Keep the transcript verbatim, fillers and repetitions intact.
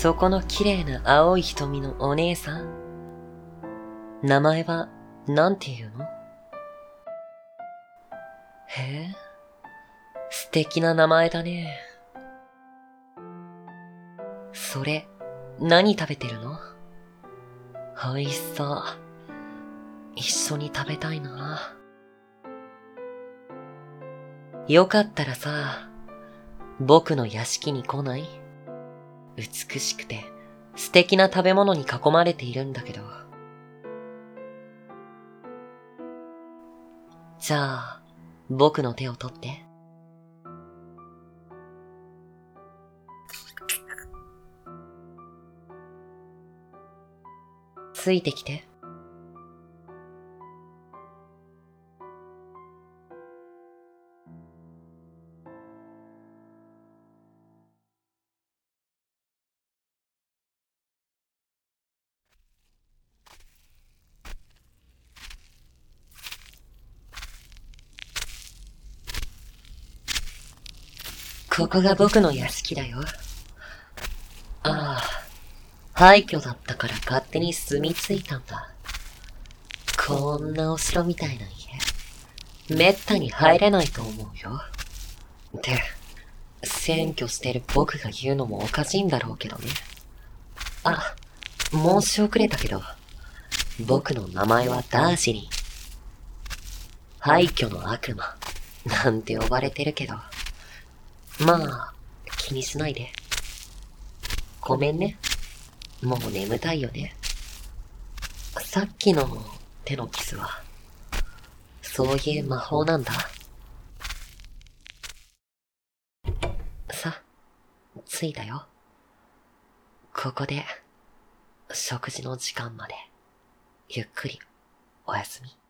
そこの綺麗な青い瞳のお姉さん。名前は、なんて言うの？へえ、素敵な名前だね。それ、何食べてるの？美味しそう。一緒に食べたいな。よかったらさ、僕の屋敷に来ない？美しくて素敵な食べ物に囲まれているんだけど。じゃあ、僕の手を取って。ついてきて。ここが僕の屋敷だよ。ああ、廃墟だったから勝手に住み着いたんだ。こんなお城みたいな家、めったに入れないと思うよ。って、占拠してる僕が言うのもおかしいんだろうけどね。あ、申し遅れたけど、僕の名前はダージリン。廃墟の悪魔、なんて呼ばれてるけど。まあ、気にしないで。ごめんね。もう眠たいよね。さっきの手のキスは、そういう魔法なんだ。さ、着いたよ。ここで、食事の時間まで、ゆっくり、おやすみ。